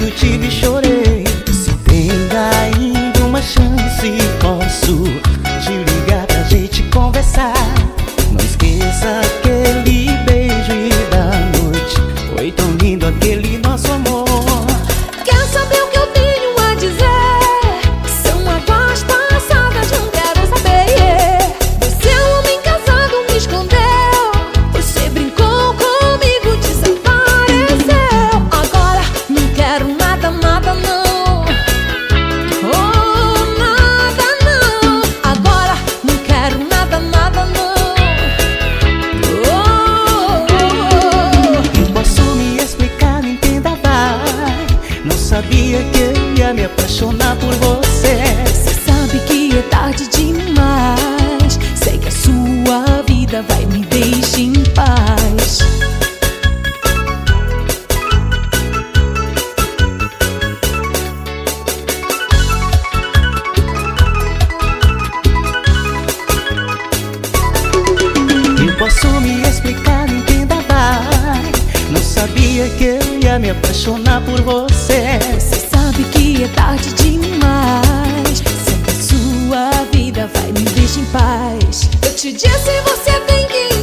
muito tive e chorei. Se tem ainda uma chance, posso te ligar pra gente conversar. Não esqueça aquele beijo da noite, foi tão lindo aquele nosso amor. Quer saber o que eu tenho a dizer? São águas passadas, não quero saber. Você é um homem casado, me escondeu. Você brincou comigo, desapareceu. Agora não quero nada, nada não. Oh, nada não. Agora não quero nada, nada não. Sabia que eu ia me apaixonar por você. Cê sabe que é tarde demais. Sei que a sua vida vai me deixar em paz. Eu posso me explicar, entenda, vai. Não sabia que eu ia me apaixonar por você. Você sabe que é tarde demais. Sei que a sua vida vai me deixar em paz. Eu te disse, você tem que